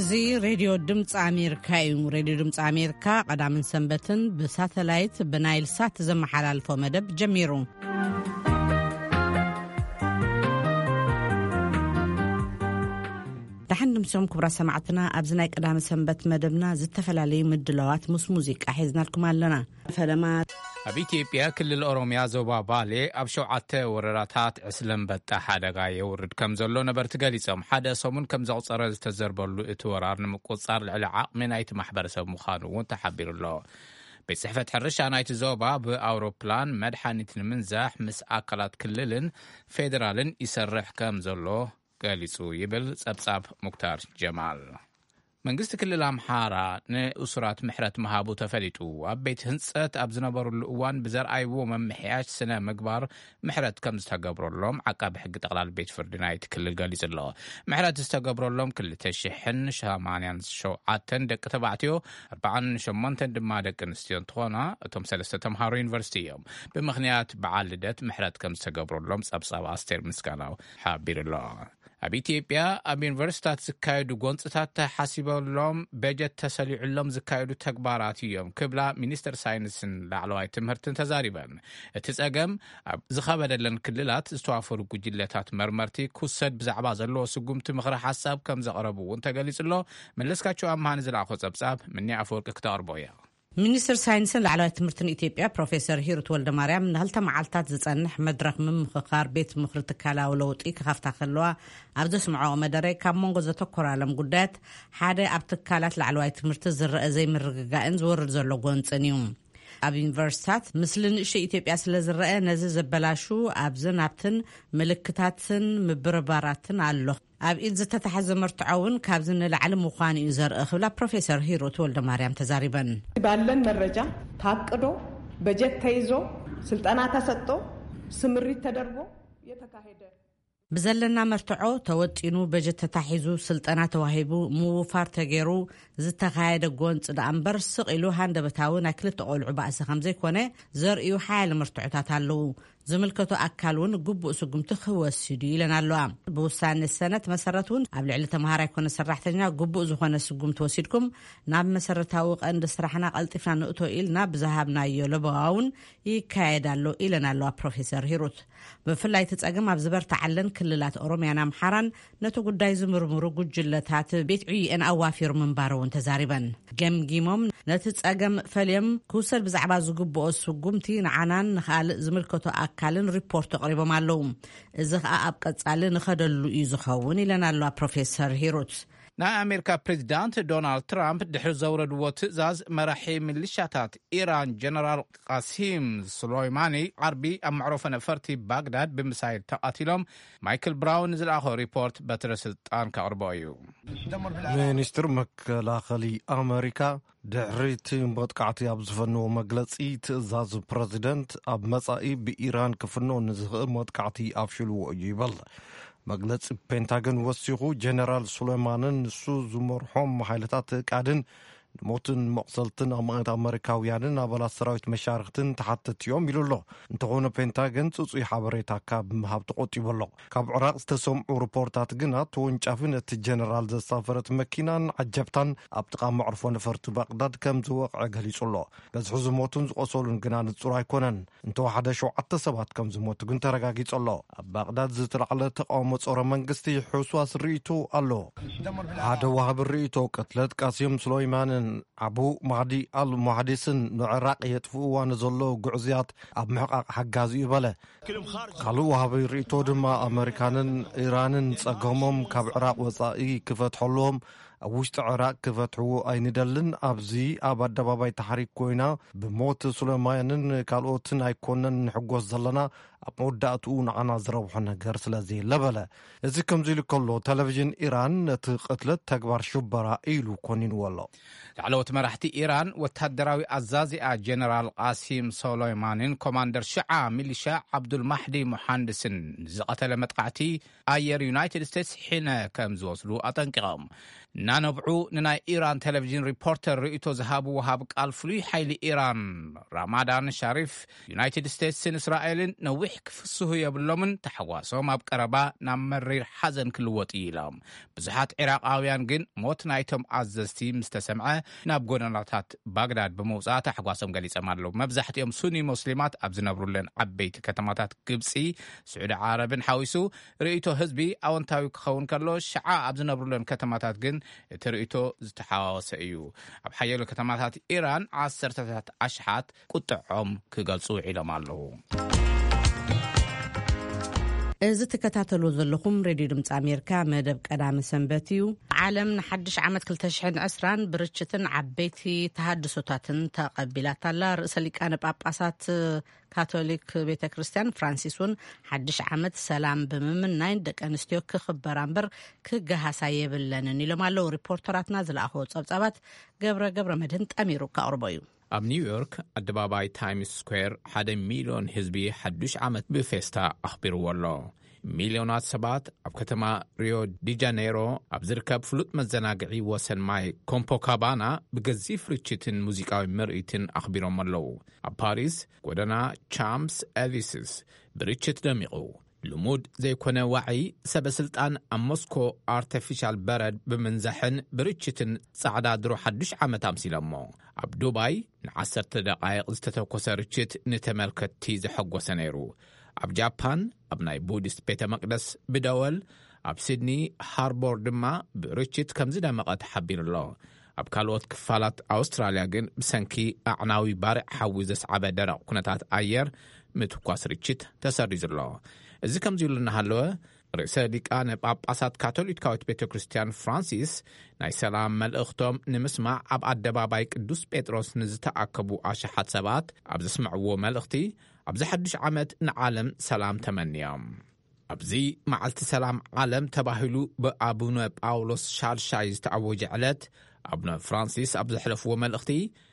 زي راديو دمፅ أمريكا راديو دمፅ أمريكا قدام سنبتن بساتلايت بنايل سات زمحلالفو مدب جميرو تحن مسوم كبرى سمعتنا أبزناي قدام سنبت مدبنا زتفلالي مدلوات موسيقى حيزنا لكم لنا فلمات أبي إثيوبيا كل الأوروميا زوبا بالي أبشو عته ورراتات عسلم بتا حدا غاية ورد كم زلو نبرتقاليسهم حدا سومن كم زوصر تزربلو اتورار نمقصار العلاق من أيت محبر سو مخانو وانت حبير الله بصحفة حرش أنايت زوبا بأوروبلان مدحانيت المنزاح مس أكلات كللن فيدرالن يسرح كم زلو قاليسو يبل سبساب مختار جمال መንግስቲ ክልል አምሓራ ንኡስራት ምሕረት መሃቡ ተፈሊጡ ኣብ ቤት ህንጸት ኣብ ዝነበሩሉ እዋን ብዘርአይዎ መምሕያሽ ስነ ምግባር ምሕረት ከም ዝተገብረሎም ዓቃቢ ሕጊ ጠቅላላ ቤት ፍርዲ ናይቲ ክልል ገሊጹ ኣሎ። ምሕረት ዝተገብረሎም 287 ደቂ ተባዕትዮ 48 ድማ ደቂ ኣንስትዮ እንትኾና እቶም ሰለስተ ተምሃሮ ዩኒቨርሲቲ እዮም። ብምኽንያት በዓል ልደት ምሕረት ከም ዝተገብረሎም ጸብጻብ ኣስቴር ምስጋናው ሓቢሩሎ። ኣብ ኢትዮጵያ ኣብ ዩኒቨርሲታት ዝካየዱ ጎንፅታት ተሓሲበሎም በጀት ተሰሊዑሎም ዝካየዱ ተግባራት እዮም ክብላ ሚኒስትር ሳይንስን ላዕለዋይ ትምህርትን ተዛሪበን። እቲ ጸገም ኣብ ዝኸበደለን ክልላት ዝተዋፈሩ ጉጅለታት መርመርቲ ክውሰድ ብዛዕባ ዘለዎ ስጉምቲ ምኽሪ ሓሳብ ከም ዘቕረቡ እውን ተገሊጹሎ። መለስካቸው ኣምሃን ዝለኣኾ ጸብጻብ ምንያ ኣፈወርቂ ክተቕርቦ እያ። ሚኒስትር ሳይንስን ላዕለዋይ ትምህርትን ኢትዮጵያ ፕሮፌሰር ሂሩት ወልደማርያም ንህልተ መዓልታት ዝጸንሕ መድረኽ ምምኽኻር ቤት ምኽሪ ትካላዊ ለውጢ ክኸፍታ ከለዋ ኣብ ዘስምዖ መደረ ካብ መንጎ ዘተኮራሎም ጉዳያት ሓደ ኣብ ትካላት ላዕለዋይ ትምህርቲ ዝረአ ዘይምርግጋእን ዝወርድ ዘሎ ጎንፅን እዩ። ኣብ ዩኒቨርሲታት ምስሊ ንእሽተይ ኢትዮጵያ ስለ ዝረአ ነዚ ዘበላሹ ኣብዝን ኣብትን ምልክታትን ምብርባራትን ኣሎ። ኣብ ኢድ ዝተተሓዘ መርትዖውን ካብዚ ንላዕሊ ምዃኑ እዩ ዘርኢ ክብላ ፕሮፌሰር ሂሩት ወልደማርያም ተዛሪበን። ባለን መረጃ ታቅዶ በጀት ተይዞ ስልጠና ተሰጥቶ ስምሪት ተደርጎ የተካሄደ ብዘለና መርትዖ ተወጢኑ በጀት ተታሒዙ ስልጠና ተዋሂቡ ምውፋር ተገይሩ ዝተካየደ ጎንፂ ዳእምበር ስቂሉ ሃንደበታዊ ናይ ክልተ ቆልዑ ባእሲ ከም ዘይኮነ ዘርእዩ ሓያል መርትዖታት ኣለዉ። ዝምልከቱ ኣካል እውን ግቡእ ስጉምቲ ክወስዱ ኢለን ኣለዋ። ብውሳነ ሰነት መሰረት እውን ኣብ ልዕሊ ተምሃራይ ኮነ ሰራሕተኛ ግቡእ ዝኾነ ስጉምቲ ወሲድኩም ናብ መሰረታዊ ቀንዲ ስራሕና ቀልጢፍና ንእቶ ኢልና ብዝሃብናዮ ለበዋውን ይካየዳሎ ኢለን ኣለዋ ፕሮፌሰር ሂሩት። ብፍላይ ተጸገም ኣብ ዝበርታዓለን ክልላት ኦሮሚያን ኣምሓራን ነቲ ጉዳይ ዝምርምሩ ጉጅለታት ቤት ዕዩኤን ኣዋፊሩ ምንባረውን ተዛሪበን። ገምጊሞም ነቲ ጸገም ፈልዮም ክውሰድ ብዛዕባ ዝግብኦ ስጉምቲ ንዓናን ንኻልእ ዝምልከቱ ኣካልን ሪፖርት ኣቕሪቦም ኣለዉ። እዚ ከዓ ኣብ ቀጻሊ ንኸደሉ እዩ ዝኸውን ኢለን ኣለዋ ፕሮፌሰር ሂሩት። ናይ ኣሜሪካ ፕሬዚዳንት ዶናልድ ትራምፕ ድሕሪ ዘውረድዎ ትእዛዝ መራሒ ሚሊሻታት ኢራን ጀነራል ቃሲም ሱሌይማኒ ዓርቢ ኣብ መዕረፎ ነፈርቲ ባግዳድ ብምሳይል ተቃቲሎም ማይክል ብራውን ዝለኣኾ ሪፖርት በትረ ስልጣን ከቕርቦ እዩ። ሚኒስትር መከላኸሊ ኣሜሪካ ድሕሪት መጥቃዕቲ ኣብ ዝፈንዎ መግለፂ ትእዛዝ ፕሬዚደንት ኣብ መጻኢ ብኢራን ክፍኖ ንዝኽእል መጥቃዕቲ ኣፍሽልዎ እዩ ይበል። መግለፂ ፔንታገን ወሲኹ ጀነራል ሱሌይማንን ንሱ ዝመርሖም ሓይልታት ቃድን ሞትን መቕሰልትን ኣማእት ኣሜሪካውያንን ኣባላት ሰራዊት መሻርክትን ተሓተት እዮም ኢሉ ኣሎ። እንተኾነ ፔንታገን ጽጹይ ሓበሬታ ካብ ምሃብ ተቆጢቡ ኣሎ። ካብ ዕራቅ ዝተሰምዑ ሪፖርታት ግና ተወንጫፍን እቲ ጀነራል ዘሳፈረት መኪናን ዓጀብታን ኣብ ጥቓ መዕርፎ ነፈርቲ ባግዳድ ከም ዝወቕዐ ገሊጹ ኣሎ። በዝሒ ዝሞቱን ዝቆሰሉን ግና ንጹር ኣይኮነን። እንተወሓደ 7 ሰባት ከም ዝሞቱ ግን ተረጋጊጹ ኣሎ። ኣብ ባግዳድ ዝተላዕለ ተቃውሞ ጸረ መንግስቲ ሕውስዋስ ርእይቶ ኣሎ። ሓደ ዋሃቢ ርእይቶ ቅትለት ቃሲም ሱሌይማንን አቡ ማህዲ አል ሙሐዲስን ንዕራቅ የጥፍእዋ ንዘሎ ጉዕዝያት ኣብ ምሕቃቅ ሓጋዝ ይበለ። ካልእ ዋሃቢ ርእይቶ ድማ ኣሜሪካንን ኢራንን ጸገሞም ካብ ዕራቅ ወጻኢ ክፈትሐሎም ኣብ ውሽጢ ዕራቅ ክፈትሕዎ ኣይንደልን። ኣብዚ ኣብ ኣደባባይ ታሕሪክ ኮይና ብሞት ሱሌይማንን ካልኦትን ኣይኮነን ንሕጎስ ዘለና ኣብ መወዳእትኡ ንዓና ዝረብሖ ነገር ስለዘየለ በለ። እዚ ከምዚ ኢሉ ከሎ ቴሌቭዥን ኢራን ነቲ ቅትለት ተግባር ሽበራ ኢሉ ኮኒንዎ ኣሎ። ላዕለዎት መራሕቲ ኢራን ወታደራዊ ኣዛዚኣ ጀነራል ቃሲም ሱሌይማንን ኮማንደር ሽዓ ሚሊሻ ዓብዱልማሕዲ ሙሓንድስን ዝቐተለ መጥቃዕቲ ኣየር ዩናይትድ ስቴትስ ሒነ ከም ዝወስዱ ኣጠንቂቖም። ናነብዑ ንናይ ኢራን ቴሌቪዥን ሪፖርተር ርእቶ ዝሃቡ ወሃብ ቃል ፍሉይ ሓይሊ ኢራን ራማዳን ሻሪፍ ዩናይትድ ስቴትስን እስራኤልን ነዊሕ ክፍስሁ የብሎምን ተሓዋሶም ኣብ ቀረባ ናብ መሪር ሓዘን ክልወጡ ኢሎም ብዙሓት ኢራቃውያን ግን ሞት ናይቶም ኣዘዝቲ ምስ ተሰምዐ ናብ ጎደናታት ባግዳድ ብምውፃእ ተሓዋሶም ገሊፆም ኣለዉ መብዛሕትኦም ሱኒ ሙስሊማት ኣብ ዝነብሩለን ዓበይቲ ከተማታት ግብፂ ስዑድ ዓረብን ሓዊሱ ርእቶ ህዝቢ ኣወንታዊ ክኸውን ከሎ ሸዓ ኣብ ዝነብሩለን ከተማታት ግን እቲ ርእቶ ዝተሓዋወሰ እዩ ኣብ ሓየሎ ከተማታት ኢራን ዓሰርተታት ኣሽሓት ቁጥዖም ክገልጹ ኢሎም ኣለዉ እዚ ተከታተሉ ዘለኹም ሬድዮ ድምፂ ኣሜሪካ መደብ ቀዳሚ ሰንበት እዩ ዓለም ንሓድሽ ዓመት 2020 ብርችትን ዓበይቲ ተሃድሶታትን ተቐቢላታላ ርእሰ ሊቃነ ጳጳሳት ካቶሊክ ቤተ ክርስቲያን ፍራንሲስ ውን ሓድሽ ዓመት ሰላም ብምምናይ ደቂ ኣንስትዮ ክኽበራ እምበር ክገሃሳ የብለንን ኢሎም ኣለዉ ሪፖርተራትና ዝለኣኸቦ ፀብፃባት ገብረ መድህን ጠሚሩ ከቕርቦ እዩ ኣብ ኒውዮርክ ኣደባባይ ታይምስ ስኩዌር 1 ሚልዮን ህዝቢ ሓዱሽ ዓመት ብፌስታ ኣኽቢርዎ ኣሎ ሚልዮናት ሰባት ኣብ ከተማ ሪዮ ዲ ጃኔሮ ኣብ ዝርከብ ፍሉጥ መዘናግዒ ወሰን ማይ ኮምፖካባና ብገዚፍ ርችትን ሙዚቃዊ ምርኢትን ኣኽቢሮም ኣለዉ ኣብ ፓሪስ ጎደና ቻምፕስ ኤሊስስ ብርችት ደሚቑ ልሙድ ዘይኮነ ዋዒ ሰበስልጣን ኣብ ሞስኮ ኣርቲፊሻል በረድ ብምንዛሕን ብርችትን ጻዕዳ ድሮ ሓዱሽ ዓመት ኣምሲሎሞ ኣብ ዱባይ ን10 ደቓይቕ ዝተተኮሰ ርችት ንተመልከቲ ዘሐጎሰ ነይሩ ኣብ ጃፓን ኣብ ናይ ቡዲስት ቤተ መቅደስ ብደወል ኣብ ሲድኒ ሃርቦር ድማ ብርችት ከም ዝደመቐ ተሓቢሩ ኣሎ ኣብ ካልኦት ክፋላት ኣውስትራልያ ግን ብሰንኪ ኣዕናዊ ባርዕ ሓዊ ዘስዓበ ደረቕ ኩነታት ኣየር ምትኳስ ርችት ተሰሪዙ ኣሎ እዚ ከምዚ ኢሉ እናሃለወ ርእሰ ሊቃነ ጳጳሳት ካቶሊካዊት ቤተ ክርስቲያን ፍራንሲስ ናይ ሰላም መልእኽቶም ንምስማዕ ኣብ ኣደባባይ ቅዱስ ጴጥሮስ ንዝተኣከቡ ኣሽሓት ሰባት ኣብ ዘስምዕዎ መልእኽቲ ኣብዚ ሓዱሽ ዓመት ንዓለም ሰላም ተመንዮም ኣብዚ መዓልቲ ሰላም ዓለም ተባሂሉ ብኣቡነ ጳውሎስ ሻልሻይ ዝተኣወጀ ዕለት ኣቡነ ፍራንሲስ ኣብ ዘሕለፍዎ መልእኽቲ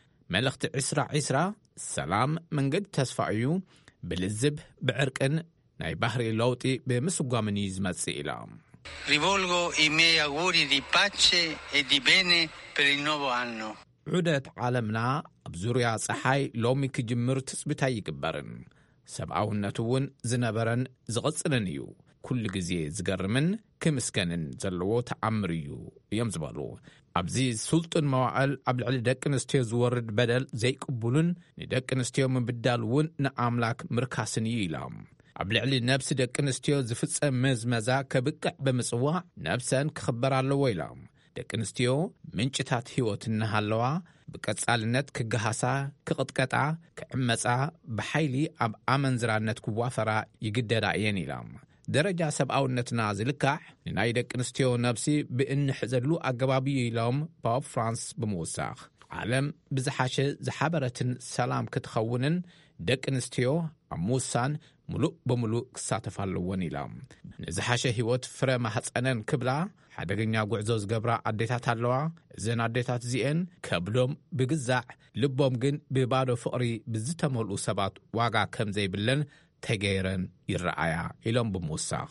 2020 ሰላም መንገዲ ተስፋ እዩ ብልዝብ ብዕርቅን ናይ ባህሪ ለውጢ ብምስጓምን ዝመጽእ ኢሎም Rivolgo i miei auguri di pace e di bene per il nuovo anno. ዑደት ዓለምና ኣብ ዙርያ ፀሓይ ሎሚ ክጅምር ትፅቢታ ይግበርን ሰብኣውነቱ እውን ዝነበረን ዝቕፅልን እዩ ኩሉ ግዜ ዝገርምን ክምስገንን ዘለዎ ተኣምር እዩ እዮም ዝበሉ ኣብዚ ስልጡን መዋዕል ኣብ ልዕሊ ደቂ ኣንስትዮ ዝወርድ በደል ዘይቅቡሉን ንደቂ ኣንስትዮ ምብዳል እውን ንኣምላክ ምርካስን እዩ ኢሎም ኣብ ልዕሊ ነብሲ ደቂ ኣንስትዮ ዝፍጸም መዝመዛ ከብቅዕ ብምጽዋዕ ነብሰን ክኽበር ኣለዎ ኢሎም ደቂ ኣንስትዮ ምንጭታት ህይወት እናሃለዋ ብቀጻልነት ክገሃሳ ክቕጥቀጣ ክዕመፃ ብሓይሊ ኣብ ኣመንዝራነት ክዋፈራ ይግደዳ እየን ኢሎም ደረጃ ሰብኣውነትና ዝልካዕ ንናይ ደቂ ኣንስትዮ ነብሲ ብእንሕዘሉ ኣገባቢ ኢሎም ፖፕ ፍራንስ ብምውሳኽ ዓለም ብዝሓሸ ዝሓበረትን ሰላም ክትኸውንን ደቂ ኣንስትዮ ኣብ ምውሳን ሙሉእ ብምሉእ ክሳተፍ ኣለዎን ኢሎም ንዝሓሸ ህይወት ፍረ ማሕፀነን ክብላ ሓደገኛ ጉዕዞ ዝገብራ ኣዴታት ኣለዋ እዘን ኣዴታት እዚአን ከብሎም ብግዛዕ ልቦም ግን ብባዶ ፍቕሪ ብዝተመልኡ ሰባት ዋጋ ከም ዘይብለን ተገይረን ይረኣያ ኢሎም ብምውሳኽ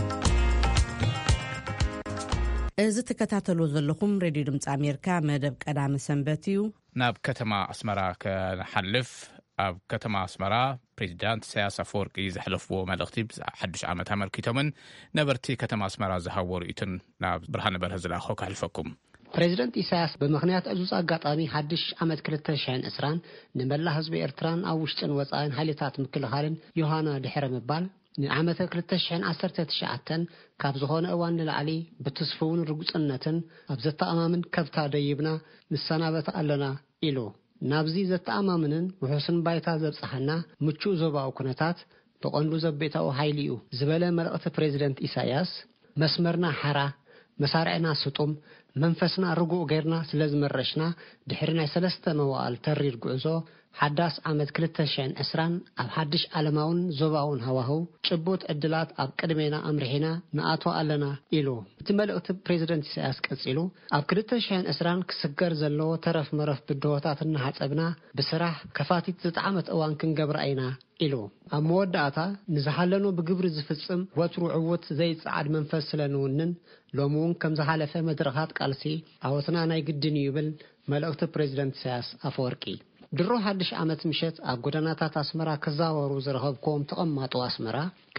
እዚ ተከታተሉ ዘለኹም ሬድዮ ድምፂ ኣሜሪካ መደብ ቀዳሚ ሰንበት እዩ ናብ ከተማ ኣስመራ ከሓልፍ ኣብ ከተማ ኣስመራ ፕሬዚዳንት ኢሳያስ ኣፈወርቂ ዘሕለፍዎ መልእኽቲ ሓዱሽ ዓመት ኣመልኪቶምን ነበርቲ ከተማ ኣስመራ ዝሃብዎ ርእይቶን ናብ ብርሃነ በርሀ ዝለኣኾ ከሕልፈኩም ፕሬዚደንት ኢሳያስ ብምኽንያት ዕዙዝ ኣጋጣሚ ሓድሽ ዓመት 2020 ንመላ ህዝቢ ኤርትራን ኣብ ውሽጥን ወፃኢን ሓይልታት ምክልኻልን ዮሃና ድሕረ ምባል ንዓመተ 2019 ካብ ዝኾነ እዋን ንላዕሊ ብተስፍውን ርጉፅነትን ኣብ ዘተኣማምን ከብታ ደይብና ንሰናበት ኣለና ኢሉ ናብዚ ዘተኣማምንን ውሑስን ባይታ ዘብፅሐና ምቹእ ዞባዊ ኩነታት ብቐንዱ ዘቤታዊ ሓይሊ እዩ ዝበለ መልእኽቲ ፕሬዚደንት ኢሳያስ መስመርና ሓራ መሳርዕና ስጡም መንፈስና ርጉእ ገይርና ስለዝመረሽና ድሕሪ ናይ 3 መዋዕል ተሪር ጉዕዞ ሓዳስ ዓመት 2020 ኣብ ሓድሽ ዓለማውን ዞባውን ሃዋህው ጭቡጥ ዕድላት ኣብ ቅድሜና ኣምርሒና ንኣትዋ ኣለና ኢሉ እቲ መልእኽቲ ፕሬዚደንት ኢሳያስ ቀፂሉ ኣብ 2020 ክስገር ዘለዎ ተረፍ መረፍ ብድሆታት እናሓፀብና ብስራሕ ከፋቲት ዝተዓመት እዋን ክንገብራ ኢና ኢሉ ኣብ መወዳእታ ንዝሓለኑ ብግብሪ ዝፍጽም ወትሩ ዕውት ዘይጽዓድ መንፈስ ስለንውንን ሎሚ እውን ከም ዝሓለፈ መድረኻት ቃልሲ ኣወትና ናይ ግድን ይብል መልእኽቲ ፕሬዚደንት ኢሳያስ ኣፈወርቂ ድሮ ሓድሽ ዓመት ምሸት ኣብ ጎደናታት ኣስመራ ከዛወሩ ዝረኸብኩም ተቐማጡ ኣስመራ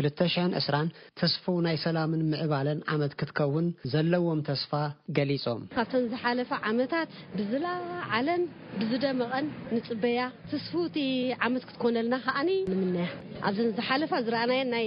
2020 ተስፋ ናይ ሰላምን ምዕባለን ዓመት ክትከውን ዘለዎም ተስፋ ገሊጾም ካብተን ዝሓለፈ ዓመታት ብዝላ ዓለም ብዝደመቐን ንጽበያ ተስፉቲ ዓመት ክትኮነልና ከኣኒ ንምንያ ኣብዘን ዝሓለፈ ዝረኣናየን ናይ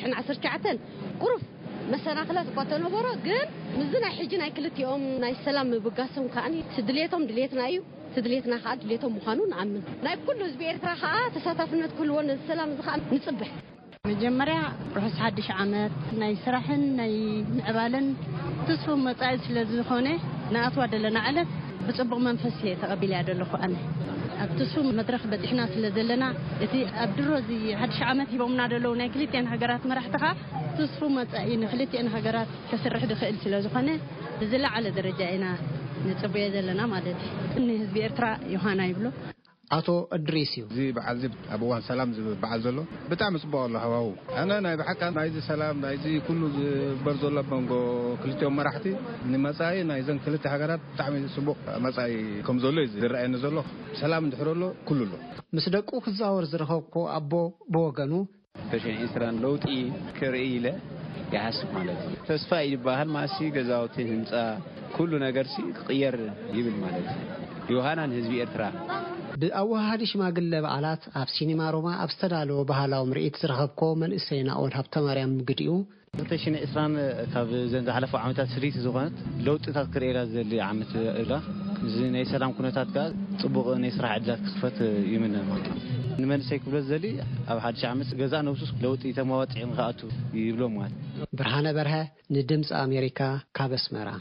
2019 ቁሩፍ መሰናኽላት እኳ ተነበሮ ግን ምዝናይ ሕጂ ናይ ክልቲኦም ናይ ሰላም ምብጋሶም ከኣኒ ድሌቶም ድሌትና እዩ تدليتنا خاد دليتهم مخانون عمن لا كل حزب إرترا خا تساتفنا كل ون السلام زخان نصبح مجمرة رحس حدش عامات ناي سرحن ناي معبالن تصفو مصايد لزخونه ناطوا دلنا علف بصبغ منفسي تقبل يدلخو انا تصفو مدرخ بدحنا ስለዘለና እቲ ኣብ ድሮ እዚ حدش عامات ይቦምና ደለው ናይ ክልቲአን ሃገራት መራሕትኻ تصفو مصايد ክልቲአን ሃገራት ተስርሕ ድኽእል ስለዝኾነ ዝለዓለ ደረጃ ኢና نصبيه زلنا مالتي اني حزب ارترا يوحنا يبلو አቶ እድሪስ زي بعذب ابوان سلام زي بعزلو بتاع مصبو الله هواو انا ناي بحق ناي سلام ناي كله برزولا بنغو كلتيوم مرحتي ني مساي ناي زن كلتي حغرات تعمي سبو مساي كم زولو يراينا زولو سلام دحرولو كللو مسدقو خزاور زرخوكو ابو بوغنو فشين اسران لوطي كريله يحسب مالتي تسفا يباهل ماسي غزاوتي هنصا كل ነገር ሲቀየር ይብል ማለት ዮሐናን ህዝብ ኤርትራ ብኣዋሃዲ ሽማግለ በዓላት ኣብ ሲኒማ ሮማ ኣብ ዝተዳለወ ባህላዊ ምርኢት ዝረኸብኮ መንእሰይና ኦል ሃብተ ማርያም ግድኡ ተሽነ እስራን ካብ ዘንዛ ሓለፈ ዓመታት ስሪት ዝኾነት ለውጥታት ክሬራ ዘሊ ዓመት እላ ናይ ሰላም ኩነታት ጋር ጽቡቕ ናይ ስራሕ ዕድላት ክስፈት ይምነ ማለት ንመንሰይ ክብለ ዘሊ ኣብ ሓድሽ ዓመት ገዛ ነውሱስ ለውጥ ተማዋጽዕን ካኣቱ ይብሎ ማለት ብርሃነ በርሀ ንድምጽ አሜሪካ ካብ አስመራ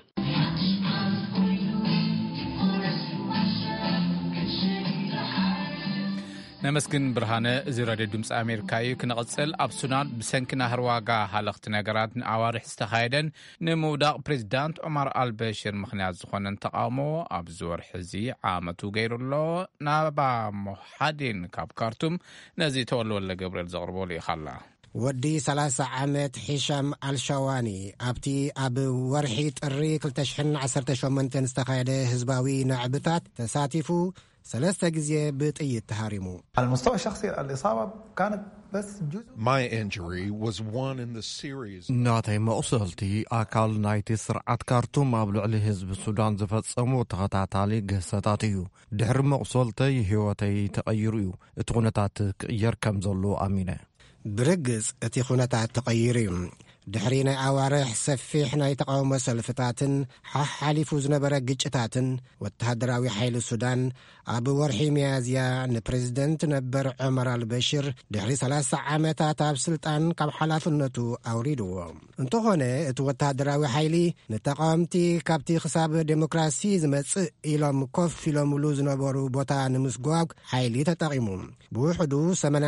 نمسكن برهانة زرادة دمس أمريكاي كنقصل أبسونان بسنكنا هرواقا حلقت نقرات عوارح استخايدن نموداق بريزيدانت عمر البشير مخنيات زخوانن تقامو أبزور حزي عامتو غير الله نابا محادين كاب كارتوم نزي تولو اللي قبرل زغربولي خلا ودي 3 عامت حشام الشواني أبتي أب ورحيت الريك لتشحن 18 استخايده هزباوي نعبتات تساتفو 3 جزية بطيء تهارمو. على المستوى الشخصي الإصابة كانت بس جزء. My injury was one in the series. ناتي مقصلتي أكال نايتي سرعة كارتوم أبلغ لحزب السودان زفتسمو تغطاتالي قصتاتيو. دحر مقصلتي هواتي تغيريو. اتغنتات يركم زلو أمينة. برقز اتغنتات تغيريو. دحرينا عوارح سفيحنا يتقاوم سلفتاتن حالفو زنبرا قجتاتن والتهدراوي حيل السودان أبو ورحي ميازيا نبريزيدنت نبر عمر البشير دحري 3 عامتات بسلطان كاب حلافنتو أوريدو انتو هنا اتو التهدراوي حيلي نتقاومتي كابتي خساب ديمقراسي زمتس إلوم كوف إلوم لوز نبرو بوتا نمسقواق حيلي تتقيمون بوحدو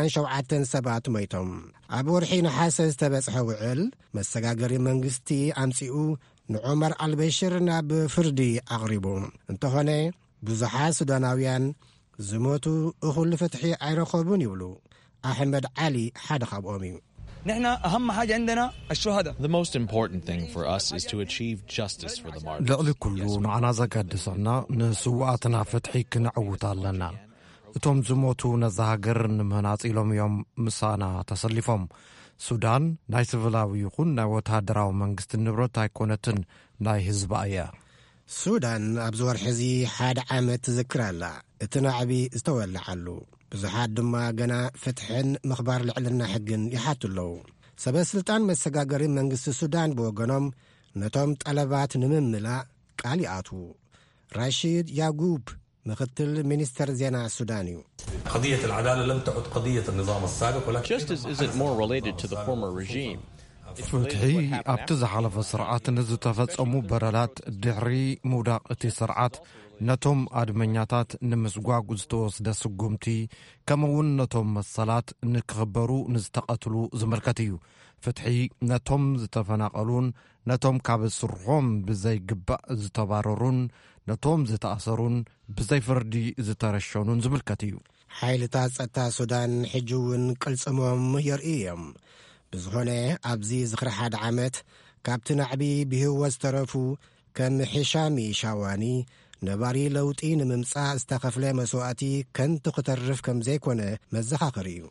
87 ميتم أبو ورحي نحاسس تبسح وعل مسجاجري منجستي أمسيو نعمر البشير ناب فردي أغربو انتهنا بزحاس سوداناويان زموتو أخل فتحي عرقبون يولو أحمد علي حد خبومي نحن أهم حاجة عندنا الشهداء. The most important thing for us is to achieve justice for the martyrs. لألي كله نعنا زكادسنا نسواتنا فتحي كنعوت لنا እቶም ዝሞቱ ነዛሃገር ንምህናጽ ኢሎም እዮም ምሳና ተሰሊፎም ሱዳን ናይ ሲቪላዊ ይኹን ናይ ወታደራዊ መንግስቲ ንብረት ኣይኮነትን ናይ ህዝባ እያ ሱዳን ኣብ ዝወር ሕዚ 1 ዓመት ትዝክራላ እቲ ናዕቢ ዝተወልዓሉ ብዙሓት ድማ ገና ፍትሕን ምኽባር ልዕልና ሕግን ይሓትለው ሰበስልጣን መሰጋገሪ መንግስቲ ሱዳን ብወገኖም ነቶም ጠለባት ንምምላእ ቃል ይኣቱ راشد يعقوب مختل مينستر زينا السوداني قضية العدالة لم تعد قضية النظام السابق ولكن Justice isn't more related to the former regime. فتحي ابتزح على سرعات نزو تفصمو برالات دحري موداق اتي سرعات نتوم ادمنياتات نمسغواغ زتوسد سغومتي كمون نتوم مسالات نكخبرو نزتقتلو زمركتيو فتحي نتوم زتفناقلون نتوم كاب سرهم بزي قبا زتباررون نتوم زتأثرون بزي فردي زترشونون زمركتيو ሓይልታት ጸጥታ ሱዳን ሕጂ እውን ቅልጽሞም የርኢ እዮም። ብዝኾነ ኣብዚ ዝኽሪ ሓደ ዓመት ካብቲ ናዕቢ ብህይወት ዝተረፉ ከም ሒሻሚ ሻዋኒ ነባሪ ለውጢ ንምምጻእ ዝተኸፍለ መስዋዕቲ ከንቱ ክተርፍ ከም ዘይኮነ መዘኻኸር እዩ።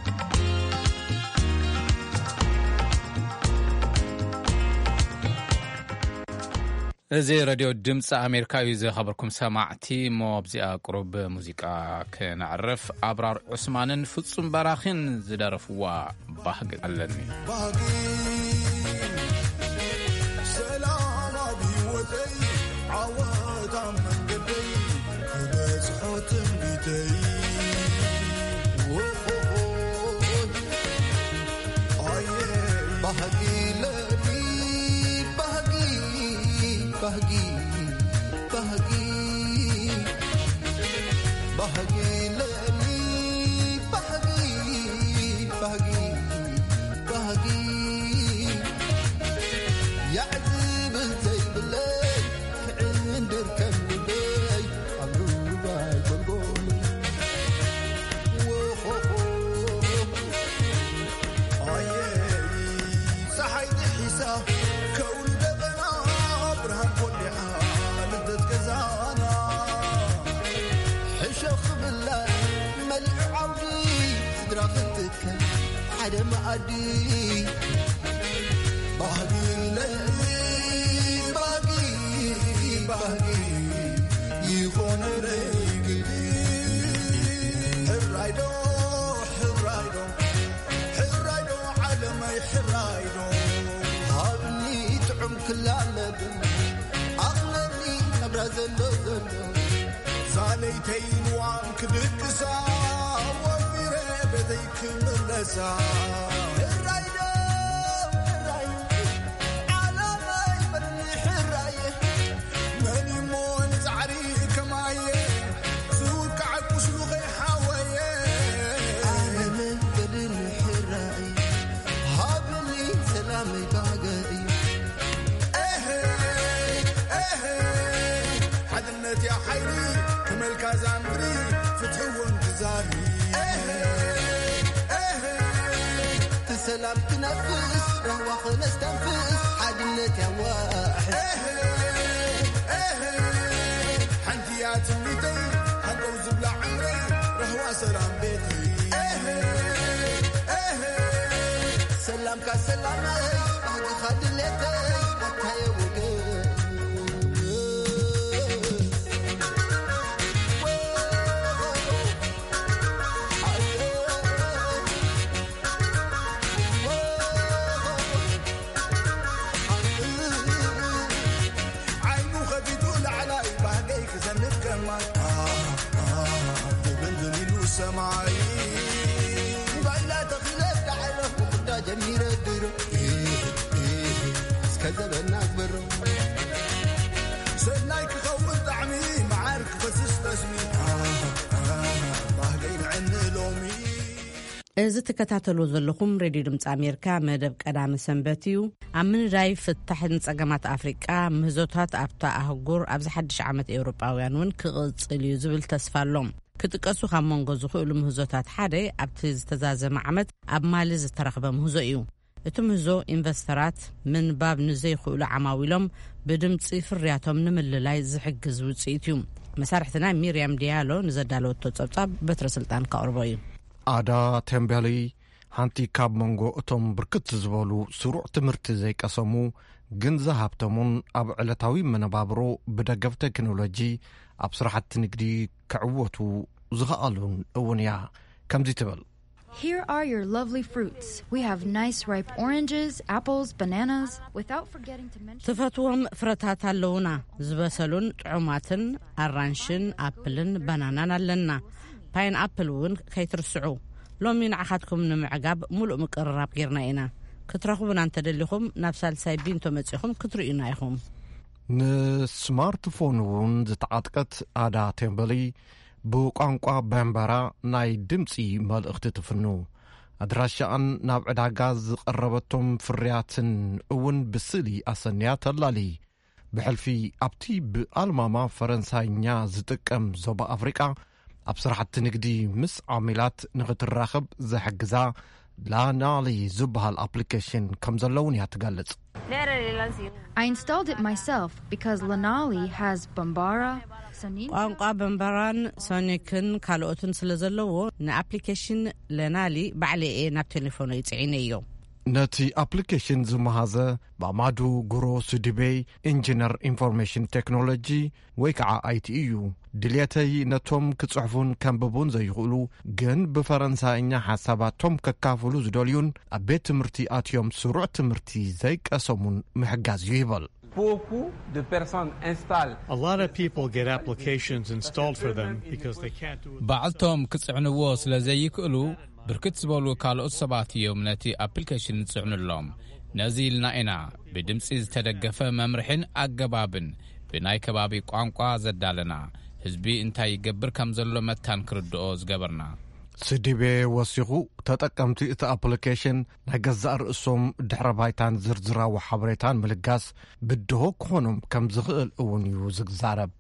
እዚ ሬድዮ ድምፂ ኣሜሪካ እዩ። ዝኸበርኩም ሰማዕቲ ሞ ኣብዚኣ ቁሩብ ሙዚቃ ክነዕርፍ ኣብራር ዑስማንን ፍጹም በራኺን ዝደረፍዋ ባህጊ ኣለኒ ሰላም ኣብ ህይወተይ ዓወት ኣብ መንገደይ ክበዝሖ ትንቢተይ ባህጊ ለኒ bahagi bahagi bahagi lani bahagi bahagi bahagi يعذب الزيب الليل عندر كم بي عبدو يقول صحيح حساب كون حدا ما أدي باقي لي باقي باقي يكون رجلي حرايدو حرايدو حرايدو على ما يحرايدو هابني تعم كل عمد أغلبني أبرز اللذن زاليتين وانك دكسا بديك ملسا الرايدو الرايدو على ما يبني حرايه ماني مون زعري كمايه سوق عكوش لغي حوايه انا من بدل حرايه هابني سلامي باقي حدنت يا حيري كمل كازامبري فتحوا انتظاري سلام تنفس رهوة خلص تنفس حدنت يا واحد حنتيات الليتي هنقوز بلا عمري رهوة سلام بيتي سلام كسلامي بعد خدلتي حتى يوقف سماعي بايلا تخلف تعرف وقدا جميل الدرو كذا بناك برو سنايك خوف طعمي معارك بس استسمي باقين عن لومي እዚ ተከታተሉ ዘለኹም ሬድዮ ድምፂ ኣሜሪካ መደብ ቀዳሚ ሰንበት እዩ። ኣብ ምንዳይ ፍታሕን ጸገማት ኣፍሪቃ ምህዞታት ኣብታ ኣህጉር ኣብዚ ሓድሽ ዓመት ኤውሮጳውያን እውን ክቕጽል እዩ ዝብል ተስፋ ኣሎም። ክጥቀሱ ካብ መንጎ ዝኽእሉ ምህዞታት ሓደ ኣብቲ ዝተዛዘመ ዓመት ኣብ ማሊ ዝተረኽበ ምህዞ እዩ። እቲ ምህዞ ኢንቨስተራት ምንባብ ንዘይኽእሉ ዓማዊሎም ብድምፂ ፍርያቶም ንምልላይ ዝሕግዝ ውፅኢት እዩ። መሳርሕትና ሚርያም ዲያሎ ንዘዳለወቶ ጸብጻብ በትረ ስልጣን ካቕርቦ እዩ። ኣዳ ቴምቤሊ ሓንቲ ካብ መንጎ እቶም ብርክት ዝበሉ ስሩዕ ትምህርቲ ዘይቀሰሙ ግን ዝሃብቶሙን ኣብ ዕለታዊ መነባብሮ ብደገፍ ቴክኖሎጂ ኣብ ስራሕቲ ንግዲ ክዕወቱ ዝኽኣሉን እውን እያ ከምዚ ትብል። Here are your lovely fruits. We have nice ripe oranges, apples, bananas, without forgetting to mention... ትፈትዎም ፍረታት ኣለውና ዝበሰሉን ጥዑማትን ኣራንሽን ኣፕልን ባናናን ኣለና። ፓይን ኣፕል እውን ከይትርስዑ። ሎሚ ንዓኻትኩም ንምዕጋብ ሙሉእ ምቅርራብ ጌርና ኢና። ክትረኽቡና እንተደሊኹም ናብ ሳልሳይ ቢንቶ መጺኹም ክትርእዩና ኢኹም። ንስማርትፎን እውን ዝተዓጥቀት ኣዳ ቴምበሊ ብቋንቋ በንበራ ናይ ድምፂ መልእኽቲ ትፍኑ። ኣድራሻኣን ናብ ዕዳጋ ዝቐረበቶም ፍርያትን እውን ብስእሊ ኣሰንያ ተላሊ። ብሕልፊ ኣብቲ ብኣልማማ ፈረንሳይኛ ዝጥቀም ዞባ ኣፍሪቃ ኣብ ስራሕቲ ንግዲ ምስ ዓሚላት ንኽትራኸብ ዘሕግዛ ላናሊ ዝበሃል ኣፕሊኬሽን ከም ዘለውን እያ ትገልጽ። I installed it myself because Lanali has Bambara, Sonic. ቋንቋ በምባራን ሶኒክን ካልኦትን ስለ ዘለዎ ንኣፕሊኬሽን ለናሊ ባዕለየ ናብ ቴሌፎኑ ይጽዒነዮ። ነቲ ኣፕሊኬሽን ዝመሃዘ ባማዱ ጉሮ ስድቤይ ኢንጂነር ኢንፎርሜሽን ቴክኖሎጂ ወይ ከዓ IT እዩ። ድልየተይ ነቶም ክጽሕፉን ከንብቡን ዘይኽእሉ ግን ብፈረንሳይኛ ሓሳባቶም ከካፍሉ ዝደልዩን ኣብ ቤት ትምህርቲ ኣትዮም ስሩዕ ትምህርቲ ዘይቀሰሙን ምሕጋዝ እዩ ይበል። A lot of people get applications installed for them because they can't do it. ባዕልቶም ክጽዕንዎ ስለ ዘይክእሉ ብርክት ዝበሉ ካልኦት ሰባት እዮም ነቲ ኣፕሊኬሽን ጽዕኑሎም። ነዚ ኢልና ኢና ብድምፂ ዝተደገፈ መምርሕን ኣገባብን ብናይ ከባቢ ቋንቋ ዘዳለና ህዝቢ እንታይ ይገብር ከም ዘሎ መታን ክርድኦ ዝገበርና። ስድቤ ወሲኹ ተጠቀምቲ እቲ ኣፕሊኬሽን ናይ ገዛእ ርእሶም ድሕረ ባይታን ዝርዝራዊ ሓበሬታን ምልጋስ ብድሆ ክኾኖም ከም ዝኽእል እውን እዩ ዝዛረብ።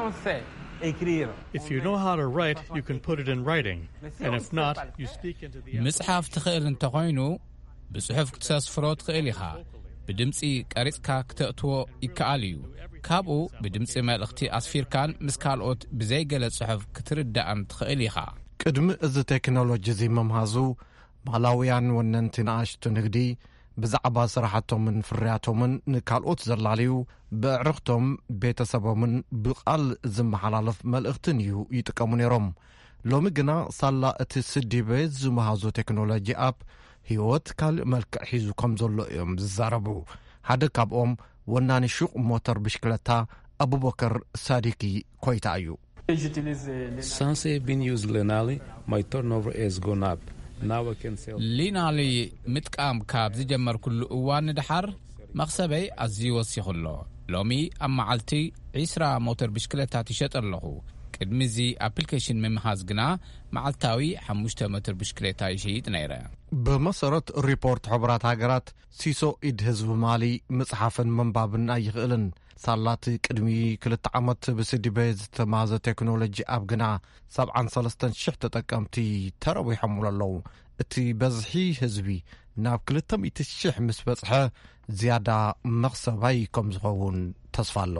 If you know how to write, you can put it in writing. And if not, you speak into the... ምጽሓፍ ትኽእል እንተኾይኑ ብጽሑፍ ክትሰስፍሮ ትኽእል ኢኻ። ብድምፂ ቀሪጽካ ክተእትዎ ይከኣል እዩ። ካብኡ ብድምፂ መልእኽቲ ኣስፊርካን ምስ ካልኦት ብዘይገለ ጽሑፍ ክትርዳእን ትኽእል ኢኻ። ቅድሚ እዚ ቴክኖሎጂ እዚ መምሃዙ ማላውያን ወነንቲ ንኣሽቱ ንግዲ ብዛዕባ ስራሕቶምን ፍርያቶምን ንካልኦት ዘላልዩ ብዕርኽቶም ቤተሰቦምን ብቓል ዝመሓላለፍ መልእኽትን እዩ ይጥቀሙ ነይሮም። ሎሚ ግና ሳላ እቲ ስድቤ ዝመሃዙ ቴክኖሎጂ ኣፕ ህይወት ካልእ መልክዕ ሒዙ ከም ዘሎ እዮም ዝዛረቡ። ሓደ ካብኦም ወናኒ ሹቕ ሞተር ብሽክለታ አቡበከር ሳዲቂ ኮይታ እዩ። Since I've been using Lenali, my turnover has gone up. Now I can sell. ሊናሊ ምጥቃም ካብ ዝጀመር ኩሉ እዋን ድሓር መኽሰበይ ኣዝዩ ወሲኹሎ። ሎሚ ኣብ መዓልቲ 20 ሞተር ብሽክለታት ይሸጥ ኣለኹ። ቅድሚዚ ኣፕሊኬሽን ምምሃዝ ግና መዓልታዊ 5 ሞተር ብሽክለታ ይሸይጥ ነይረ። በመሰረት ሪፖርት ሕብራት ሃገራት ሲሶ ኢድ ህዝብ ማሊ መጽሓፍን መንባብን ኣይኽእልን። ሳላት ቅድሚ 2 ዓመት ብስድቤ ዝተማዘ ቴክኖሎጂ ኣብ ግና 73,000 ተጠቀምቲ ተረዊሖም ኣለዉ። እቲ በዝሒ ህዝቢ ናብ 200,000 ምስ በጽሐ ዝያዳ መኽሰባይ ከም ዝኸውን ተስፋ ኣሎ።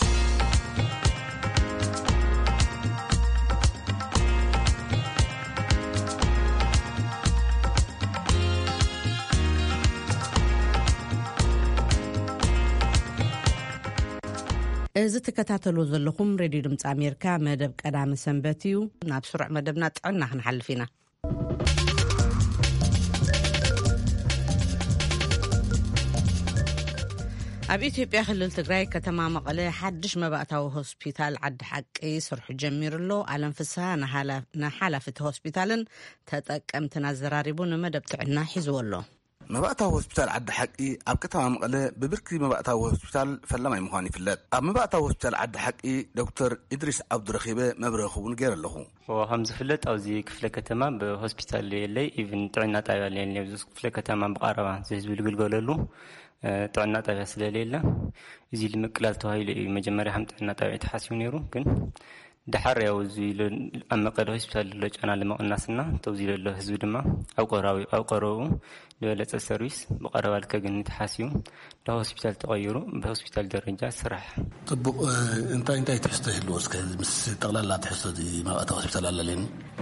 እዚ ተከታተሉ ዘለኹም ሬድዮ ድምፂ ኣሜሪካ መደብ ቀዳሚ ሰንበት እዩ። ናብ ስሩዕ መደብና ጥዕና ክንሓልፍ ኢና። ኣብ ኢትዮጵያ ክልል ትግራይ ከተማ መቐለ ሓድሽ መባእታዊ ሆስፒታል ዓዲ ሓቂ ስርሑ ጀሚሩሎ። ኣለም ፍስሓ ንሓላፍቲ ሆስፒታልን ተጠቀምትን ኣዘራሪቡ ንመደብ ጥዕና ሒዝዎ ኣሎ። መባእታዊ ሆስፒታል ዓዲ ሓቂ ኣብ ከተማ መቐለ ብብርኪ መባእታዊ ሆስፒታል ፈላማይ ምዃኑ ይፍለጥ። ኣብ መባእታዊ ሆስፒታል ዓዲ ሓቂ ዶክተር ኢድሪስ ዓብዱረኺበ መብረኺ እውን ገይረ ኣለኹ። ከም ዝፍለጥ ኣብዚ ክፍለ ከተማ ብሆስፒታል የለይ ኢቭን ጥዕና ጣብያ የለይ። ኣብዚ ክፍለ ከተማ ብቐረባ ህዝቢ ዝግልገለሉ ጥዕና ጣብያ ስለሌለ እዚ ልምቅላል ተባሂሉ እዩ መጀመርያ ከም ጥዕና ጣብያ ተሓሲቡ ነይሩ። ግን ድሓር ያው እዚ ኣብ መቐለ ሆስፒታል ዘሎ ጫና ለመቕናስና ተውዚ ዘሎ ህዝቢ ድማ ኣብ ቀረቡ ለበለጸ ሰርቪስ ብቐረባ ልከግን ተሓሲቡ ለሆስፒታል ተቐይሩ በሆስፒታል ደረጃ ስራሕ ጥቡቅ እንታይ ትሕዝቶ ይህልዎ እስከ ምስ ጠቕላላ ትሕዝቶ እዚ መባእታዊ ሆስፒታል ኣለለኒ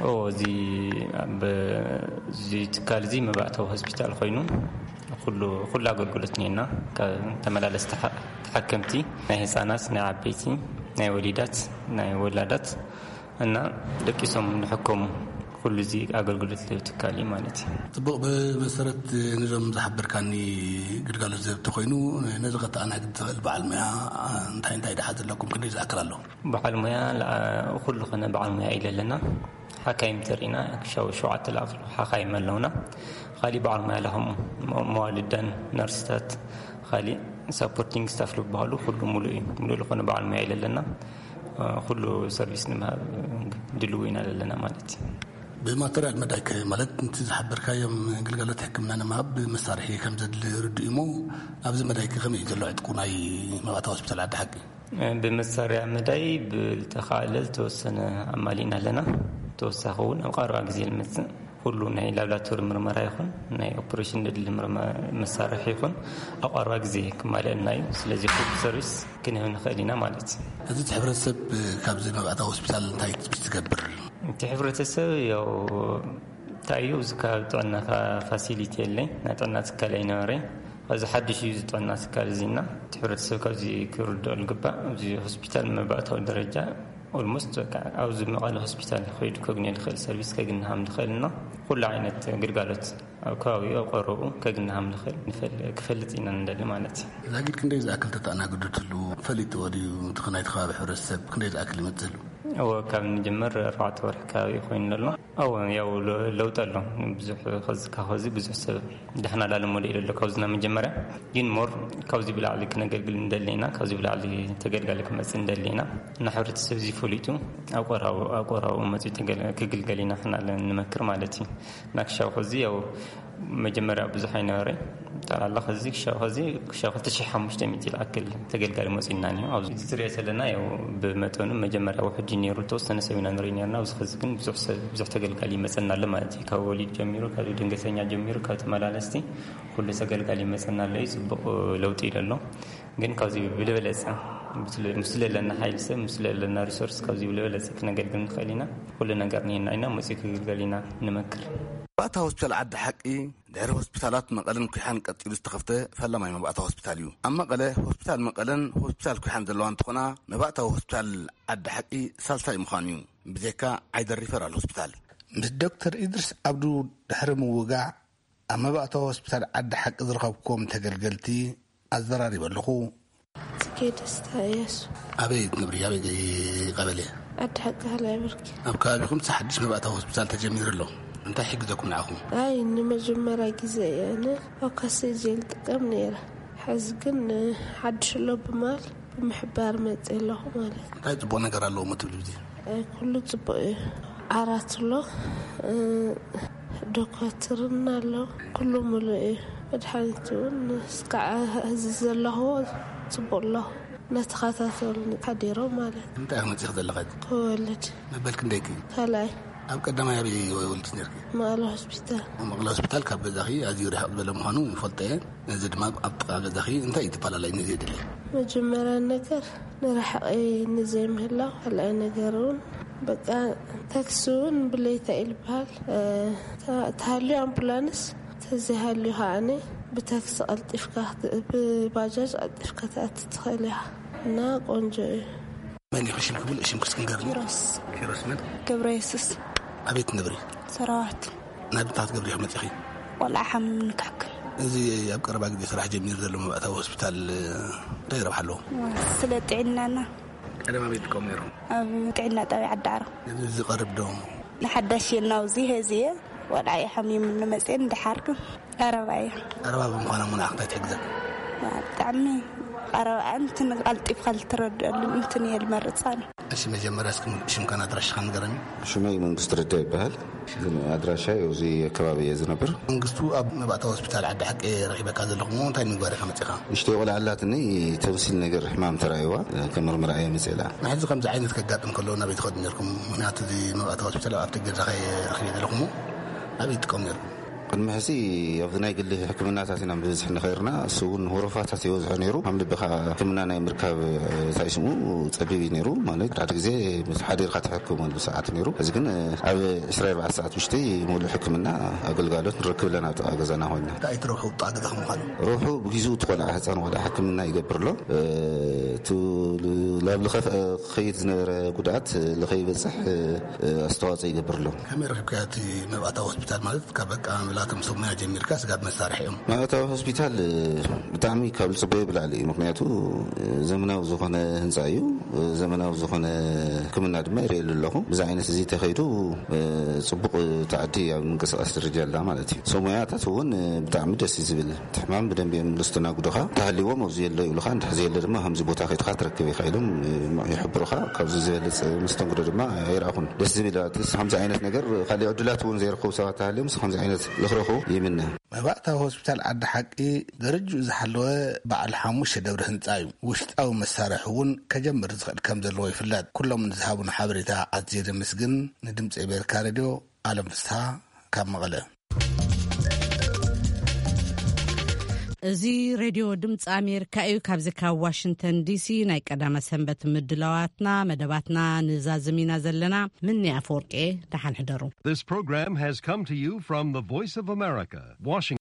እዚ ትካል እዚ መባእታዊ ሆስፒታል ኮይኑ ኩሉ አገልግሎት ነና ተመላለስቲ ተሐከምቲ ናይ ህፃናት ናይ ዓበይቲ ናይ ወሊዳት ናይ ወላዳት እና ደቂሶም ንሕከሙ ኩሉ እዚ አገልግሎት ለትካሊ ማለት እዩ። ጥቡቅ በመሰረት ንዞም ዝሓበርካኒ ግልጋሎት ዘብቲ ኮይኑ ነዚ ቀጣና ክትኽእል በዓል ሙያ እንታይ ድሓ ዘለኩም ክንደይ ዝኣክል ኣሎ? በዓል ሙያ ኩሉ ኸነ በዓል ሙያ ኢለለና ሓካይም ተሪና ክሻው 7 ላፍሉ ሓካይም ኣለውና خالي بعض ما لهم موالدان نرسات خالي سبورتينج ستاف لو بالو كله ملو لقنا بعض ما إلى لنا كله سيرفيس نما دلوينا لنا مالتي بماتريال مدايك مالت انت زحبر كايم قلقلت حكمنا ما بمسارحي كم زد رديمو ابز مدايك خمي جلو عندكم اي مبات هوسبيتال عند حقي بمسارع مداي بالتخالل توسن عمالين لنا توسخون او قرا غزي المس كله ناي لابلاتور مرمرا يكون ناي اوبريشن دل مسارح يكون او قرا غزي كمالناي سلازي فوت سيرفيس كنا نخلينا مالت هذا تحبرسب كابزي مبات هوسبيتال تايت بتكبر انت حبرتسب يو تايو زكا تعنا فاسيليتي اللي نعطينا تكالينوري هذا حدش يزطنا سكالزينا تحبرتسب كابزي كرد القبا زي هوسبيتال مبعته درجه almost او زي مقال هوسبيتال خيد كوغني الخيل سيرفيس كغنهم دخلنا كل عينت غرغالت او كاوي او قربو كغنهم دخل نفل كفلتينا ندل معناتي اذا قلت كندي اكل تطعنا قدتلو فليت ودي تخنايت خاب حرسب كندي اكل يمثلو او كان نجمر 4 ور كاوي خوين له او ياو لوط له بزح خز كخزي بزح سبب دحنا لا موديل له كوزنا مجمره ين مور كوزي بلا عليك نغلغل ندلينا كوزي بلا علي تغلغلك مس ندلينا نحرت سبزي فوليتو اقراو مزي تغلغلينا احنا نمكر مالتي نكشاو خزي او مجمره بزح ينوري تعال الله خزيك شاو تشحمش تميتي الاكل تغلغل مسيناني او زري سلنا يو بمتون مجمره واحد جنيرو توسن سوينا نرينينا وسخزكن بزح تغلغل مسنا لماتي كولي جميرو كادو دنگسنيا جميرو كاتمالالستي كل تغلغل مسنا لي سبق لوط يللو ግን ካዚ ብለበለጸ ምስለ ለና ኃይልሰ ምስለ ለና ሪሶርስ ካዚ ብለበለጸ ነገር ግን خلينا كل ነገር ነና እና ሙዚክ ግልገሊና ንመክር ባታ ሆስፒታል አድ ሐቂ ዳይረ ሆስፒታላት መቀለን ኩሓን ቀጥሉ ዝተኸፍተ ፈለማይ መባታ ሆስፒታል እዩ አማ ቀለ ሆስፒታል መቀለን ሆስፒታል ኩሓን ዘለዋን ተኾና መባታ ሆስፒታል አድ ሐቂ ሳልሳይ ምኻን እዩ ብዘካ አይደር ሪፈራል ሆስፒታል ዶክተር ኢድሪስ አብዱ ድሕሪ ምውጋዕ ኣብ መባታ ሆስፒታል አድ ሐቂ ዝረኸብኩም ተገልገልቲ أزراري بلخو كيد استايس أبيت نبري أبيت قبلي أضحك هلا بركي أبكاركم تحدش ما بقى هوسبيتال تجمير له أنت حقدكم معهم أي إنما جمرة جزء أنا أو كسجل تقام نيرة حزقن حدش له بمال بمحبار مت له ماله هاي تبغى نقرأ له متبلدي كله تبغى عرات له دكتورنا له كله ملئ الحالتون سكع هز الله صبر الله نتخاطر حديرو ماله انت احمد ياخذ اللغات ولد ما بالك نديك هلاي اب قدام يا بي ولد نيرك ما له هوسبيتال ما له هوسبيتال كبداخي ازير حق بلمهانو فلطين نزيد ما ابطا بداخي انت يتبال على نزيد لي مجمره النجر نرح نزيم هلا هلا نجرون بقى تاكسون بليت البال تهلي امبولانس تزهلي هاني بتاكس الطفكه بباجاج الطفكه تتخليها نا قنجه ماني خشم قبل اسم كسكنغر كيروس من كبريسس ابيت نبري صراحه نبتات قبل احمد اخي ولا حم نكحك زي ابقى ربع قد صراحه جميل زلو ما بقى هوسبيتال دايره بحلو سلطعنا انا ما بيتكم يرو تعنا طبيعه الدعره زي قرب دوم لحداش يناوزي هزي ولا اي حميم من مسين دحرك أربعة مخانا مناقضة تقدر تعمي أربعة أنت نقلتي خلترد أنت نيل مرة ثانية እሺ መጀመሪያ እስኪ ከና አድራሻ ንገረኝ ሽመይ መንግስት ረዳ ይባላል አድራሻ እዚ ከባቢ የዝነብር መንግስቱ ኣብ መባእታ ሆስፒታል ዓዲ ሓቂ ረኺበካ ዘለኹም እንታይ ምግባር ኢኻ መፂኻ ንሽተ ቆልዓላትኒ ተምሲል ነገር ሕማም ተራይዋ ከምርምራ እየ መፅላ ንሕዚ ከምዚ ዓይነት ከጋጥም ከሎ ናበይ ትኸዱ ነርኩም ምክንያቱ እዚ መባእታ ሆስፒታል ኣብቲ ገዛ ረኺበ ዘለኹም ናበይ ትቀሙ ነርኩም ቅድሚ ሕዚ ኣብቲ ናይ ግሊ ሕክምናታት ኢና ብዝሕ ንኸይርና እሱ እውን ወረፋታት ይወዝሖ ነይሩ ከም ልብኻ ሕክምና ናይ ምርካብ እንታይ ስሙ ፀቢብ ነይሩ ማለት ሓደ ግዜ ሓዲርካ ትሕክመሉ ሰዓት ነይሩ እዚ ግን ኣብ 24 ሰዓት ውሽጢ ሙሉእ ሕክምና ኣገልጋሎት ንረክብ ኣለና ኣብ ጥቓ ገዛና ኮይና እንታይ ትረብሑ ጥቓ ገዛ ምዃኑ ሩሑ ብግዚኡ ትቆልዓ ህፃን ቆልዓ ሕክምና ይገብር ኣሎ ናብ ዝኸይድ ዝነበረ ጉድኣት ንኸይበፅሕ ኣስተዋፅኦ ይገብር ኣሎ ከመይ ረኺብካ እቲ መባእታ ሆስፒታል ማለት ካብ በቃ ሆስፒታላትም ሰሙያ ጀሚርካ ስጋት መሳርሒኦም ማእታዊ ሆስፒታል ብጣዕሚ ካብ ዝፅበዩ ብላዕሊ ምክንያቱ ዘመናዊ ዝኾነ ህንፃ እዩ ዘመናዊ ዝኾነ ሕክምና ድማ ይርአየሉ ኣለኹ ብዛ ዓይነት እዚ ተኸይዱ ፅቡቕ ተዓዲ ኣብ ምንቅስቃስ ደረጃ ኣላ ማለት እዩ ሰሙያታት እውን ብጣዕሚ ደስ ዝብል ሕማም ብደንቢ እዮም ዝስተናግዱኻ ተሃልዎም ኣብዚ የለ ይብሉኻ እንድሕዚ የለ ድማ ከምዚ ቦታ ከይድካ ትረክብ ኢኻ ኢሎም ይሕብሩኻ ካብዚ ዝበለፅ መስተንግዶ ድማ ይረኣኹን ደስ ዝብል ከምዚ ዓይነት ነገር ካሊእ ዕድላት እውን ዘይረኽቡ ሰባት ተሃልዮም ከምዚ ዓይነት ዝኽረኽቡ ይምነ መባእታዊ ሆስፒታል ዓዲ ሓቂ ደረጅኡ ዝሓለወ በዓል 5 ደብሪ ህንፃ እዩ ውሽጣዊ መሳርሒ እውን ከጀምር ዝኽእል ከም ዘለዎ ይፍለጥ ኩሎም ንዝሃቡን ሓበሬታ ኣዝየ ደመስግን ንድምፂ ኣሜሪካ ሬድዮ ኣለም ፍስሓ ካብ መቐለ እዚ ሬድዮ ድምፂ ኣሜሪካ እዩ ካብዚ ካብ ዋሽንግተን ዲሲ ናይ ቀዳመ ሰንበት ምድላዋትና መደባትና ንዛዝሚና ዘለና ምንያ አፈወርቄ ደሓን ሕደሩ This program has come to you from the Voice of America, Washington.